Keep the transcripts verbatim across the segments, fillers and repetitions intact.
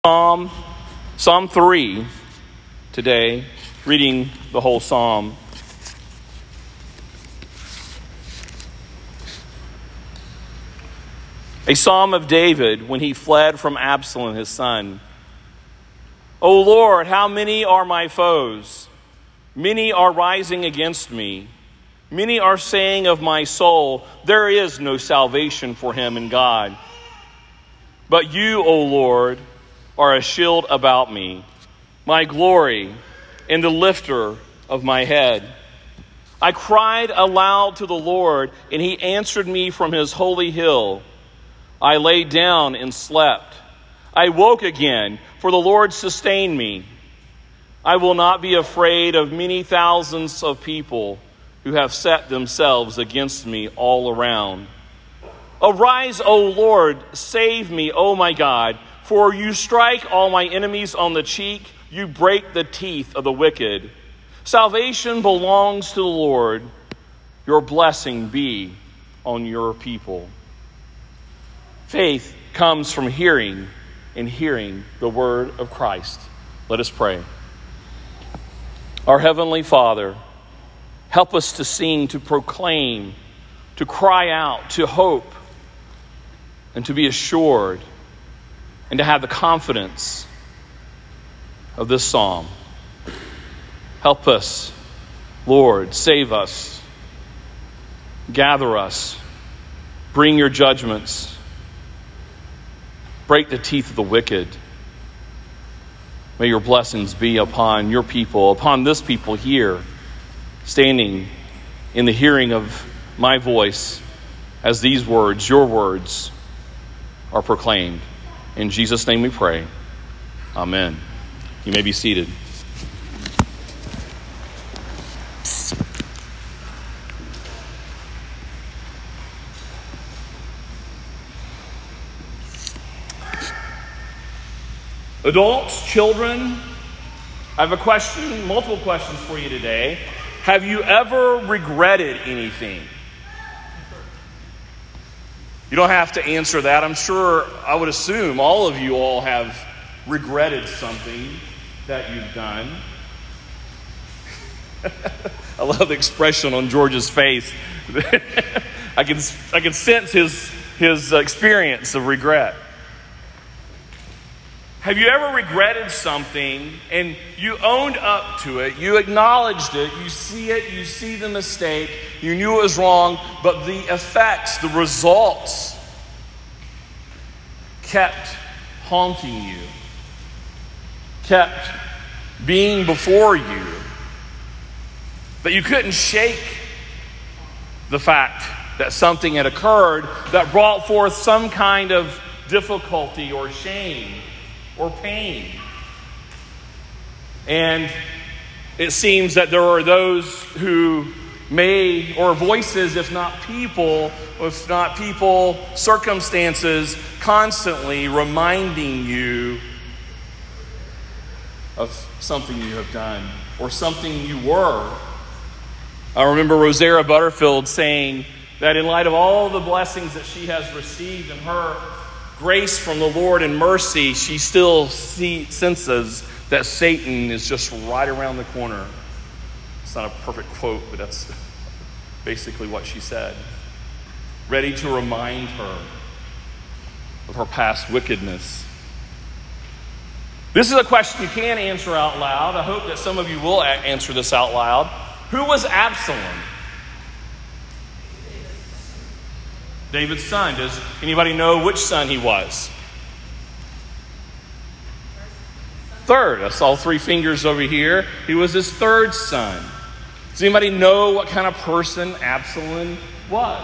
Psalm, Psalm three today, reading the whole psalm. A psalm of David when he fled from Absalom, his son. O Lord, how many are my foes? Many are rising against me. Many are saying of my soul, there is no salvation for him in God. But you, O Lord, are a shield about me, my glory, and the lifter of my head. I cried aloud to the Lord, and he answered me from his holy hill. I lay down and slept. I woke again, for the Lord sustained me. I will not be afraid of many thousands of people who have set themselves against me all around. Arise, O Lord, save me, O my God. For you strike all my enemies on the cheek, you break the teeth of the wicked. Salvation belongs to the Lord. Your blessing be on your people. Faith comes from hearing, and hearing the word of Christ. Let us pray. Our Heavenly Father, help us to sing, to proclaim, to cry out, to hope, and to be assured, and to have the confidence of this psalm. Help us, Lord, save us, gather us, bring your judgments, break the teeth of the wicked. May your blessings be upon your people, upon this people here, standing in the hearing of my voice as these words, your words, are proclaimed. In Jesus' name we pray. Amen. You may be seated. Adults, children, I have a question, multiple questions for you today. Have you ever regretted anything? You don't have to answer that. I'm sure, I would assume all of you all have regretted something that you've done. I love the expression on George's face. I can I can sense his his experience of regret. Have you ever regretted something and you owned up to it, you acknowledged it, you see it, you see the mistake, you knew it was wrong, but the effects, the results kept haunting you, kept being before you, that you couldn't shake the fact that something had occurred that brought forth some kind of difficulty or shame or pain. And it seems that there are those who may, or voices, if not people, if not people, circumstances, constantly reminding you of something you have done or something you were. I remember Rosaria Butterfield saying that in light of all the blessings that she has received in her grace from the Lord and mercy, she still see, senses that Satan is just right around the corner. It's not a perfect quote, but that's basically what she said. Ready to remind her of her past wickedness. This is a question you can answer out loud. I hope that some of you will answer this out loud. Who was Absalom? David's son. Does anybody know which son he was? Third. I saw three fingers over here. He was his third son. Does anybody know what kind of person Absalom was?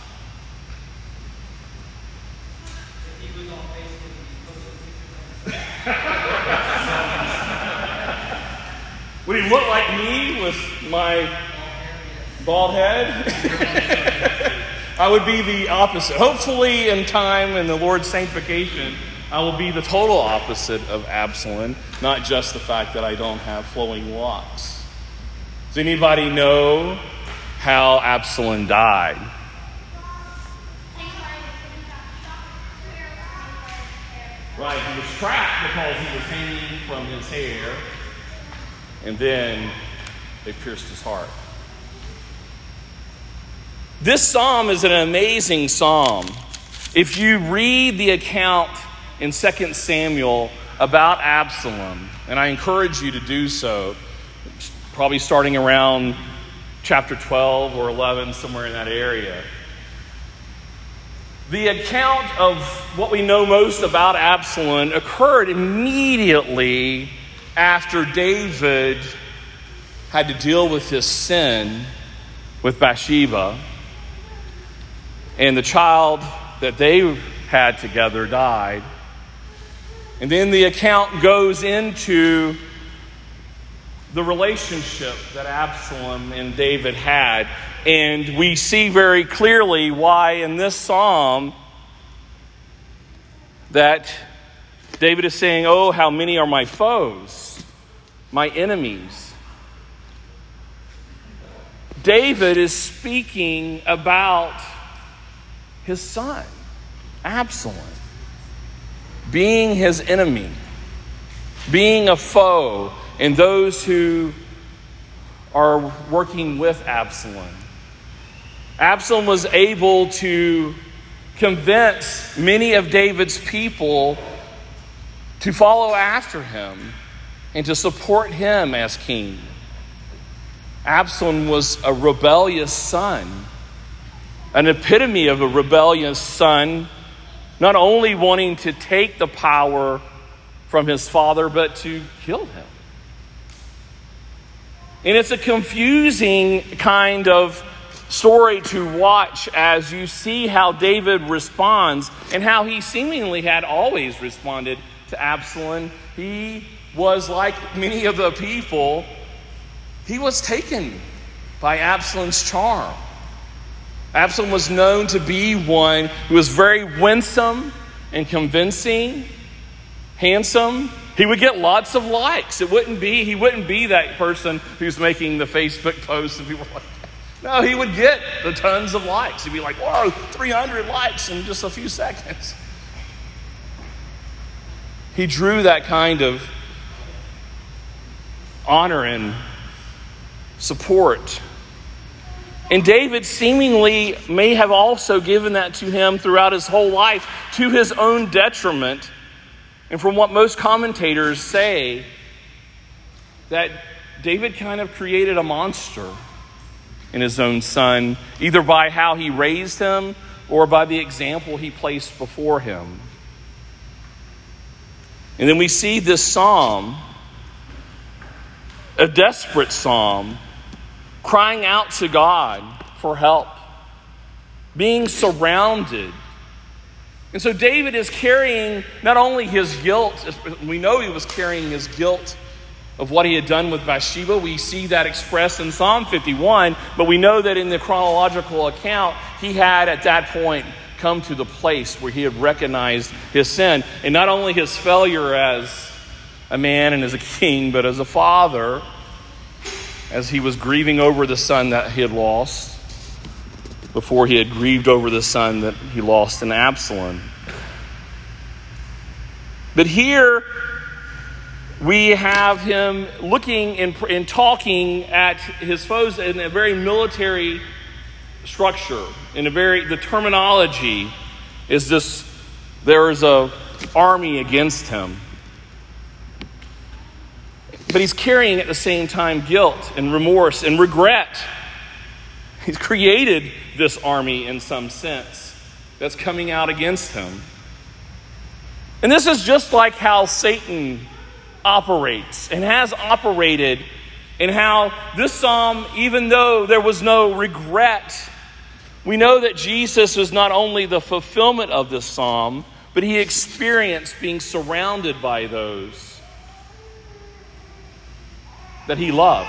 Would he look like me with my bald head? I would be the opposite. Hopefully in time, in the Lord's sanctification, I will be the total opposite of Absalom, not just the fact that I don't have flowing locks. Does anybody know how Absalom died? Right, he was trapped because he was hanging from his hair, and then they pierced his heart. This psalm is an amazing psalm. If you read the account in Second Samuel about Absalom, and I encourage you to do so, probably starting around chapter twelve or eleven, somewhere in that area. The account of what we know most about Absalom occurred immediately after David had to deal with his sin with Bathsheba, and the child that they had together died. And then the account goes into the relationship that Absalom and David had. And we see very clearly why in this psalm that David is saying, oh, how many are my foes, my enemies. David is speaking about his son, Absalom, being his enemy, being a foe, and those who are working with Absalom. Absalom was able to convince many of David's people to follow after him and to support him as king. Absalom was a rebellious son, an epitome of a rebellious son, not only wanting to take the power from his father, but to kill him. And it's a confusing kind of story to watch as you see how David responds and how he seemingly had always responded to Absalom. He was like many of the people, he was taken by Absalom's charm. Absalom was known to be one who was very winsome and convincing, handsome. He would get lots of likes. It wouldn't be, he wouldn't be that person who's making the Facebook posts and people are like, no, he would get the tons of likes. He'd be like, whoa, three hundred likes in just a few seconds. He drew that kind of honor and support. And David seemingly may have also given that to him throughout his whole life to his own detriment. And from what most commentators say, that David kind of created a monster in his own son, either by how he raised him or by the example he placed before him. And then we see this psalm, a desperate psalm, crying out to God for help, being surrounded. And so David is carrying not only his guilt, we know he was carrying his guilt of what he had done with Bathsheba. We see that expressed in Psalm fifty-one, but we know that in the chronological account, he had at that point come to the place where he had recognized his sin. And not only his failure as a man and as a king, but as a father, as he was grieving over the son that he had lost, before he had grieved over the son that he lost in Absalom. But here we have him looking and, and talking at his foes in a very military structure. In a very, the terminology is this: there is a army against him. But he's carrying at the same time guilt and remorse and regret. He's created this army in some sense that's coming out against him. And this is just like how Satan operates and has operated, and how this psalm, even though there was no regret, we know that Jesus is not only the fulfillment of this psalm, but he experienced being surrounded by those that he loved,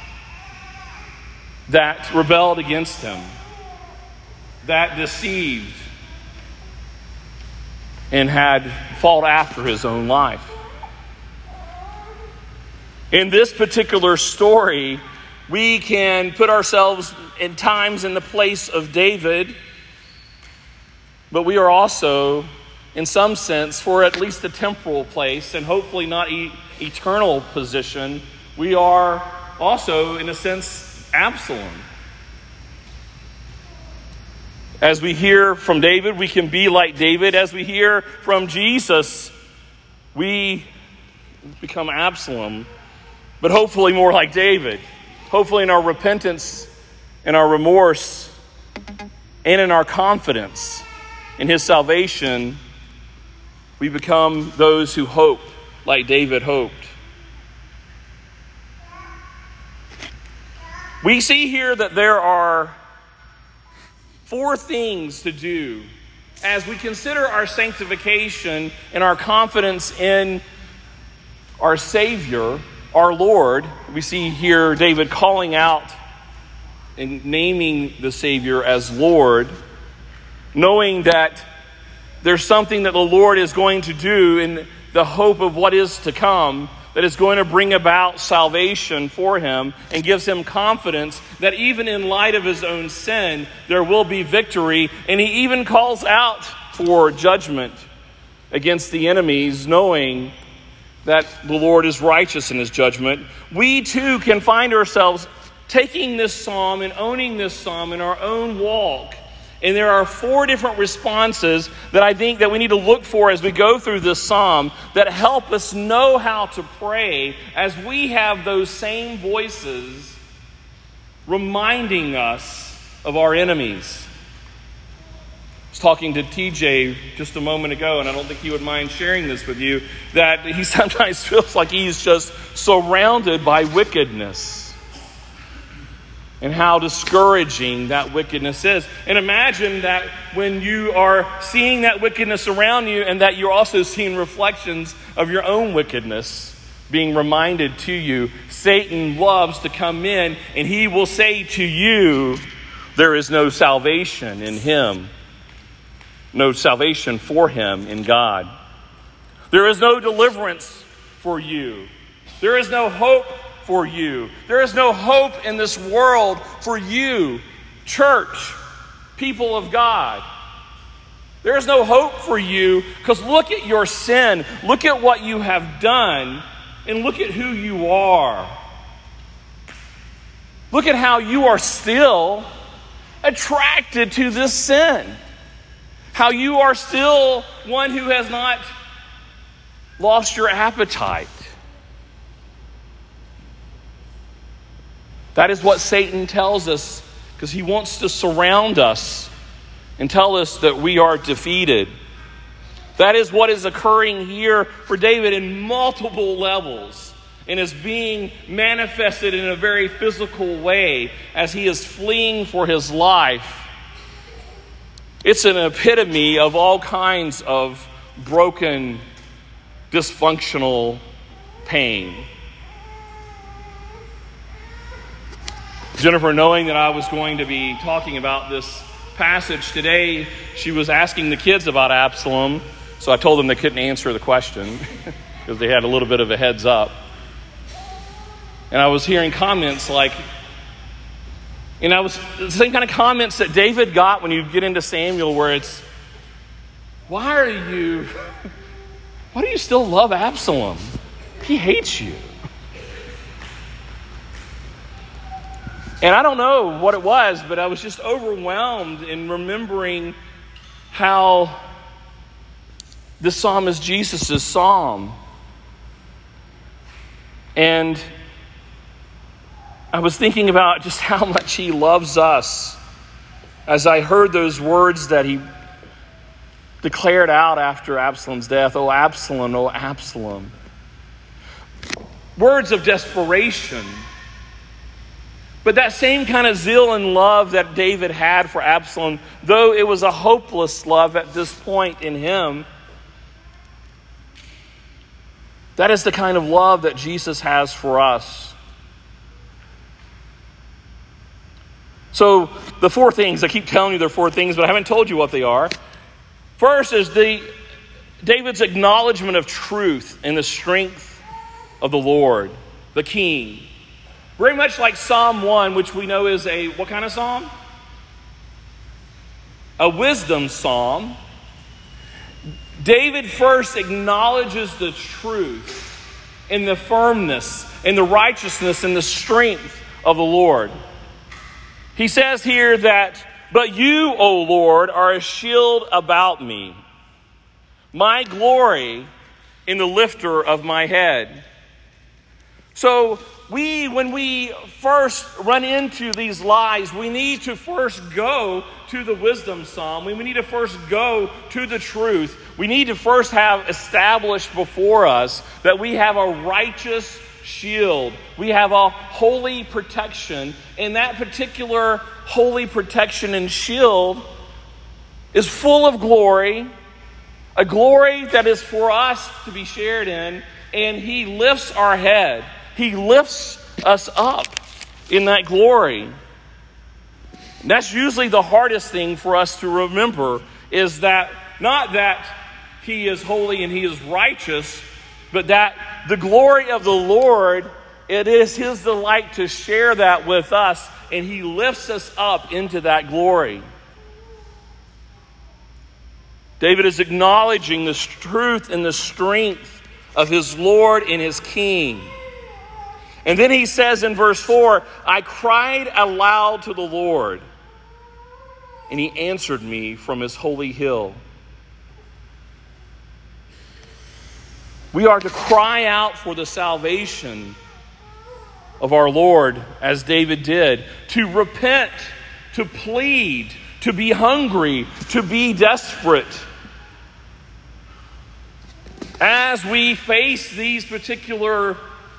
that rebelled against him, that deceived and had fought after his own life. In this particular story, we can put ourselves in times in the place of David, but we are also in some sense, for at least a temporal place and hopefully not e- eternal position, we are also, in a sense, Absalom. As we hear from David, we can be like David. As we hear from Jesus, we become Absalom, but hopefully more like David. Hopefully in our repentance, in our remorse, and in our confidence in his salvation, we become those who hope like David hoped. We see here that there are four things to do as we consider our sanctification and our confidence in our Savior, our Lord. We see here David calling out and naming the Savior as Lord, knowing that there's something that the Lord is going to do in the hope of what is to come, that is going to bring about salvation for him, and gives him confidence that even in light of his own sin, there will be victory. And he even calls out for judgment against the enemies, knowing that the Lord is righteous in his judgment. We too can find ourselves taking this psalm and owning this psalm in our own walk. And there are four different responses that I think that we need to look for as we go through this psalm that help us know how to pray as we have those same voices reminding us of our enemies. I was talking to T J just a moment ago, and I don't think he would mind sharing this with you, that he sometimes feels like he's just surrounded by wickedness. And how discouraging that wickedness is. And imagine that when you are seeing that wickedness around you, and that you're also seeing reflections of your own wickedness being reminded to you. Satan loves to come in, and he will say to you, there is no salvation in him. No salvation for him in God. There is no deliverance for you. There is no hope for you. There is no hope in this world for you, church, people of God. There is no hope for you because look at your sin. Look at what you have done and look at who you are. Look at how you are still attracted to this sin. How you are still one who has not lost your appetite. That is what Satan tells us, because he wants to surround us and tell us that we are defeated. That is what is occurring here for David in multiple levels, and is being manifested in a very physical way as he is fleeing for his life. It's an epitome of all kinds of broken, dysfunctional pain. Jennifer, knowing that I was going to be talking about this passage today, she was asking the kids about Absalom, so I told them they couldn't answer the question because they had a little bit of a heads up. And I was hearing comments like, and I was the same kind of comments that David got when you get into Samuel, where it's, why are you, why do you still love Absalom? He hates you. And I don't know what it was, but I was just overwhelmed in remembering how this psalm is Jesus' psalm. And I was thinking about just how much he loves us as I heard those words that he declared out after Absalom's death. Oh, Absalom, oh, Absalom. Words of desperation. But that same kind of zeal and love that David had for Absalom, though it was a hopeless love at this point in him, that is the kind of love that Jesus has for us. So the four things, I keep telling you there are four things, but I haven't told you what they are. First is the David's acknowledgement of truth and the strength of the Lord, the King. Very much like Psalm one, which we know is a, what kind of psalm? A wisdom psalm. David first acknowledges the truth and the firmness and the righteousness and the strength of the Lord. He says here that, "But you, O Lord, are a shield about me, my glory in the lifter of my head." So we, when we first run into these lies, we need to first go to the wisdom psalm. We need to first go to the truth. We need to first have established before us that we have a righteous shield. We have a holy protection, and that particular holy protection and shield is full of glory, a glory that is for us to be shared in, and He lifts our head. He lifts us up in that glory. And that's usually the hardest thing for us to remember, is that not that He is holy and He is righteous, but that the glory of the Lord, it is His delight to share that with us, and He lifts us up into that glory. David is acknowledging the truth and the strength of his Lord and his King. And then he says in verse four, "I cried aloud to the Lord, and He answered me from His holy hill." We are to cry out for the salvation of our Lord, as David did, to repent, to plead, to be hungry, to be desperate. As we face these particular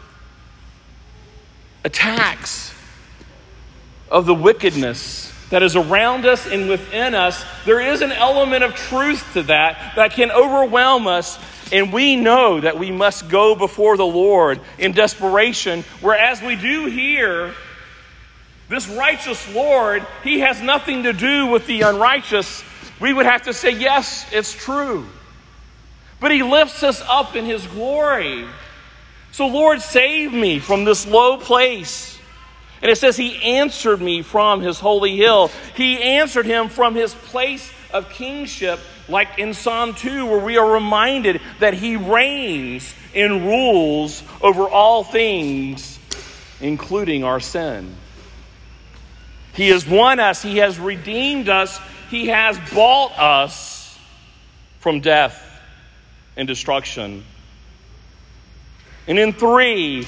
attacks of the wickedness that is around us and within us, there is an element of truth to that that can overwhelm us, and we know that we must go before the Lord in desperation, whereas we do here, this righteous Lord, He has nothing to do with the unrighteous. We would have to say, yes, it's true. But He lifts us up in His glory. So, Lord, save me from this low place. And it says He answered me from His holy hill. He answered him from His place of kingship, like in Psalm two, where we are reminded that He reigns and rules over all things, including our sin. He has won us. He has redeemed us. He has bought us from death and destruction. And in three,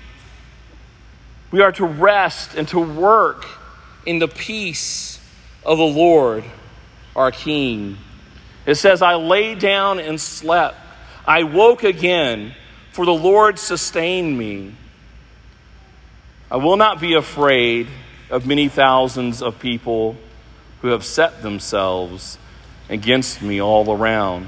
we are to rest and to work in the peace of the Lord, our King. It says, "I lay down and slept. I woke again, for the Lord sustained me. I will not be afraid of many thousands of people who have set themselves against me all around."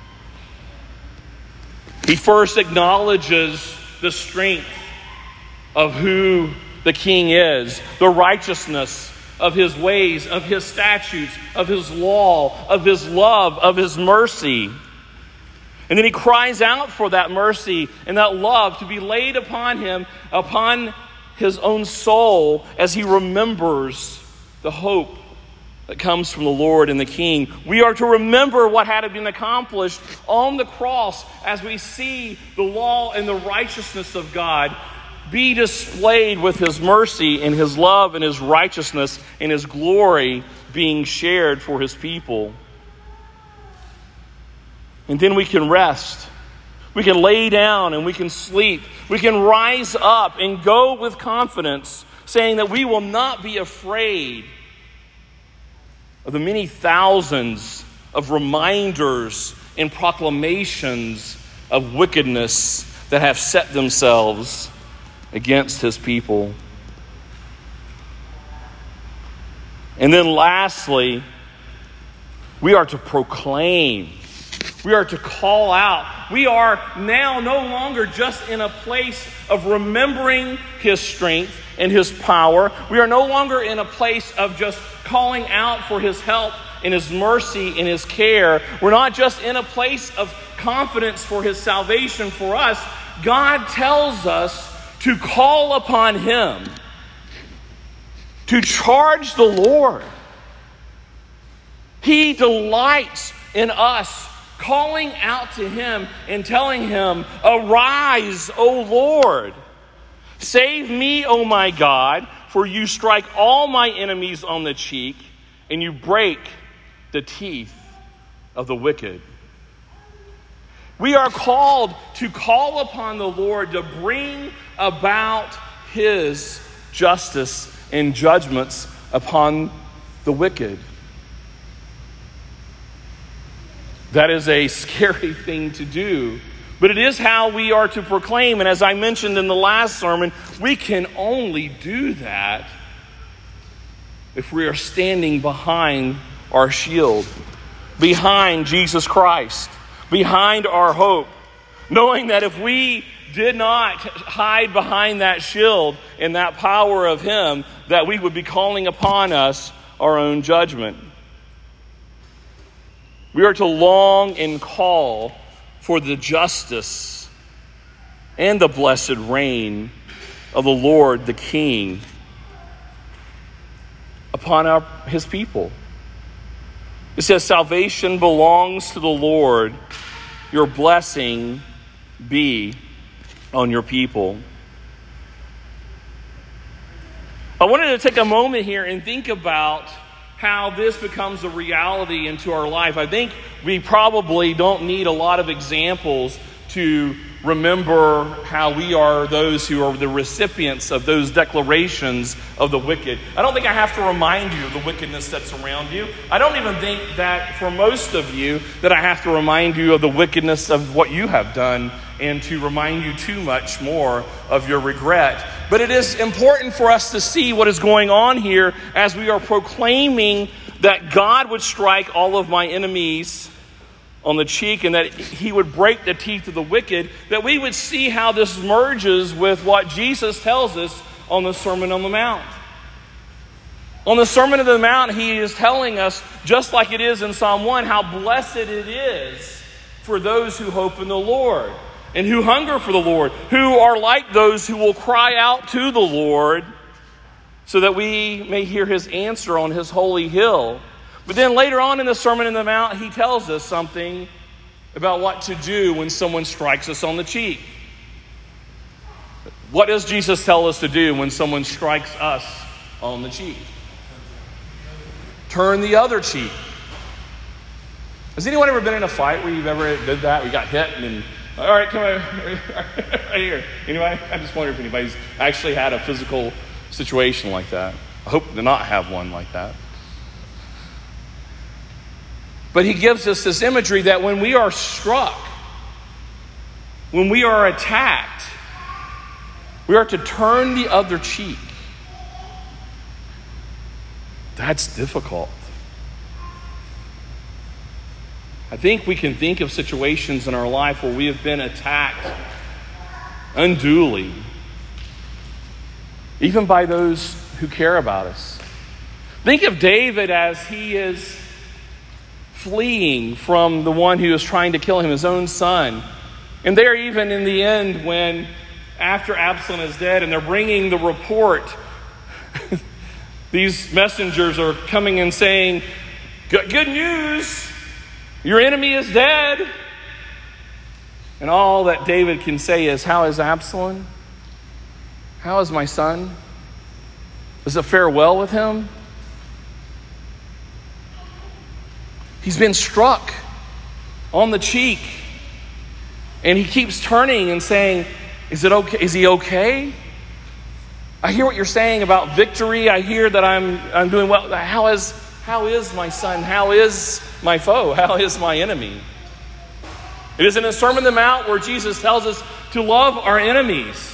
He first acknowledges the strength of who the King is, the righteousness of His ways, of His statutes, of His law, of His love, of His mercy. And then he cries out for that mercy and that love to be laid upon him, upon his own soul, as he remembers the hope that comes from the Lord and the King. We are to remember what had been accomplished on the cross as we see the law and the righteousness of God be displayed with His mercy and His love and His righteousness and His glory being shared for His people. And then we can rest. We can lay down and we can sleep. We can rise up and go with confidence, saying that we will not be afraid of the many thousands of reminders and proclamations of wickedness that have set themselves against His people. And then lastly, we are to proclaim. We are to call out. We are now no longer just in a place of remembering His strength and His power. We are no longer in a place of just calling out for His help and His mercy and His care. We're not just in a place of confidence for His salvation for us. God tells us to call upon Him, to charge the Lord. He delights in us calling out to him and telling him, "Arise, O Lord! Save me, O my God, for you strike all my enemies on the cheek, and you break the teeth of the wicked." We are called to call upon the Lord to bring about his justice and judgments upon the wicked. That is a scary thing to do, but it is how we are to proclaim. And as I mentioned in the last sermon, we can only do that if we are standing behind our shield, behind Jesus Christ, behind our hope, knowing that if we did not hide behind that shield and that power of him, that we would be calling upon us our own judgment. We are to long and call for the justice and the blessed reign of the Lord, the King, upon our, his people. It says, "Salvation belongs to the Lord. Your blessing be on your people." I wanted to take a moment here and think about how this becomes a reality into our life. I think we probably don't need a lot of examples to remember how we are those who are the recipients of those declarations of the wicked. I don't think I have to remind you of the wickedness that's around you. I don't even think that for most of you that I have to remind you of the wickedness of what you have done and to remind you too much more of your regret. But it is important for us to see what is going on here as we are proclaiming that God would strike all of my enemies on the cheek and that he would break the teeth of the wicked, that we would see how this merges with what Jesus tells us on the Sermon on the Mount. On the Sermon on the Mount, he is telling us, just like it is in Psalm one, how blessed it is for those who hope in the Lord and who hunger for the Lord, who are like those who will cry out to the Lord so that we may hear his answer on his holy hill. But then later on in the Sermon on the Mount, he tells us something about what to do when someone strikes us on the cheek. What does Jesus tell us to do when someone strikes us on the cheek? Turn the other cheek. Has anyone ever been in a fight where you've ever did that? We got hit and then, all right, come on, right here. Anybody? I just wonder if anybody's actually had a physical situation like that. I hope to not have one like that. But he gives us this imagery that when we are struck, when we are attacked, we are to turn the other cheek. That's difficult. I think we can think of situations in our life where we have been attacked unduly, even by those who care about us. Think of David as he is fleeing from the one who is trying to kill him, his own son. And there, even in the end, when after Absalom is dead and they're bringing the report, these messengers are coming and saying, good news, your enemy is dead. And all that David can say is, how is Absalom? How is my son? Does it fare well with him? He's been struck on the cheek. And he keeps turning and saying, is it okay? Is he okay? I hear what you're saying about victory. I hear that I'm I'm doing well. How is how is my son? How is my foe? How is my enemy? It is in the Sermon on the Mount where Jesus tells us to love our enemies.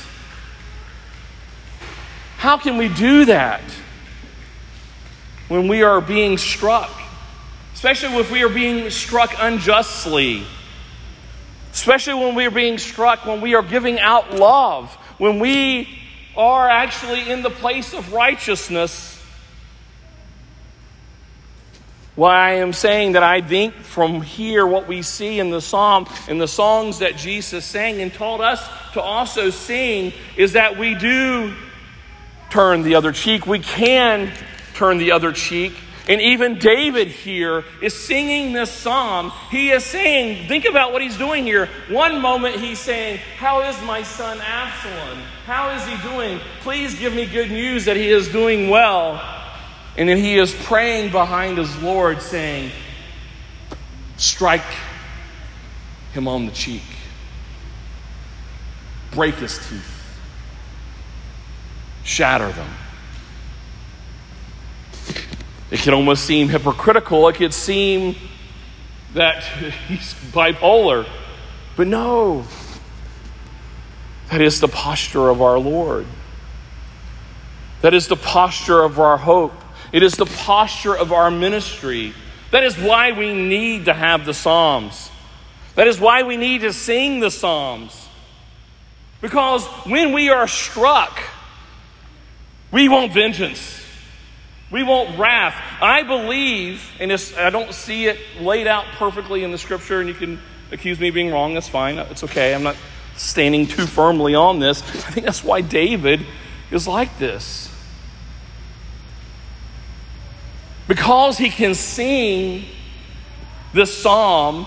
How can we do that when we are being struck? Especially if we are being struck unjustly. Especially when we are being struck, when we are giving out love, when we are actually in the place of righteousness. Why I am saying that I think from here what we see in the psalm, in the songs that Jesus sang and taught us to also sing, is that we do turn the other cheek. We can turn the other cheek. And even David here is singing this psalm. He is saying, think about what he's doing here. One moment he's saying, how is my son Absalom? How is he doing? Please give me good news that he is doing well. And then he is praying behind his Lord saying, strike him on the cheek. Break his teeth. Shatter them. It can almost seem hypocritical. It could seem that he's bipolar. But no. That is the posture of our Lord. That is the posture of our hope. It is the posture of our ministry. That is why we need to have the Psalms. That is why we need to sing the Psalms. Because when we are struck, we want vengeance. We want wrath. I believe, and it's, I don't see it laid out perfectly in the scripture, and you can accuse me of being wrong. That's fine. It's okay. I'm not standing too firmly on this. I think that's why David is like this. Because he can sing this psalm,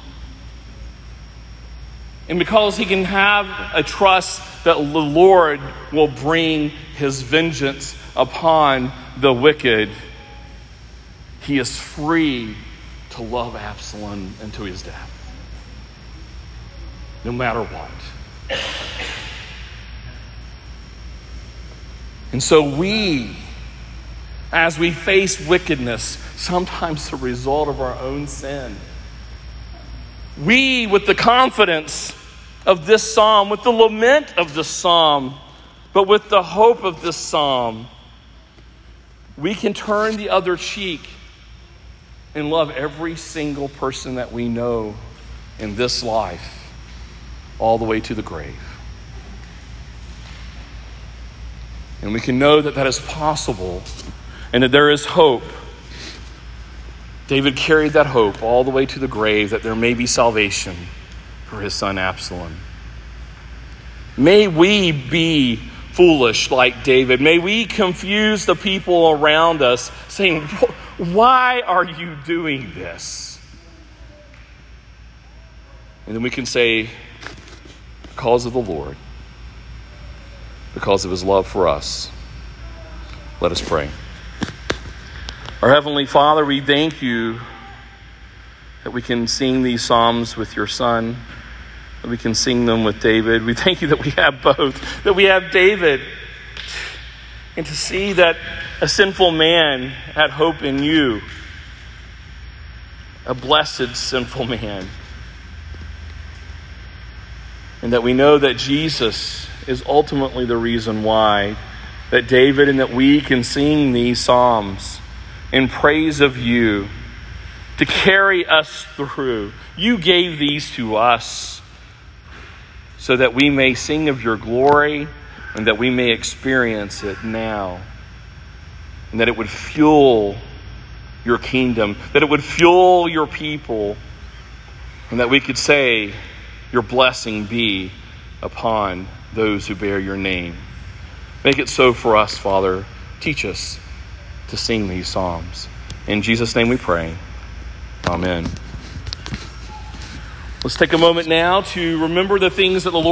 and because he can have a trust that the Lord will bring his vengeance upon the wicked, he is free to love Absalom unto his death. No matter what. And so we, as we face wickedness, sometimes the result of our own sin, we, with the confidence of this psalm, with the lament of this psalm, but with the hope of this psalm, we can turn the other cheek and love every single person that we know in this life, all the way to the grave. And we can know that that is possible and that there is hope. David carried that hope all the way to the grave, that there may be salvation for his son Absalom. May we be foolish like David. May we confuse the people around us, saying, why are you doing this? And then we can say, because of the Lord, because of his love for us. Let us pray. Our Heavenly Father, we thank you that we can sing these psalms with your Son, that we can sing them with David. We thank you that we have both, that we have David, and to see that a sinful man had hope in you, a blessed sinful man, and that we know that Jesus is ultimately the reason why, that David and that we can sing these psalms in praise of you, to carry us through. You gave these to us so that we may sing of your glory and that we may experience it now. And that it would fuel your kingdom, that it would fuel your people, and that we could say, your blessing be upon those who bear your name. Make it so for us, Father. Teach us to sing these psalms. In Jesus' name we pray. Amen. Let's take a moment now to remember the things that the Lord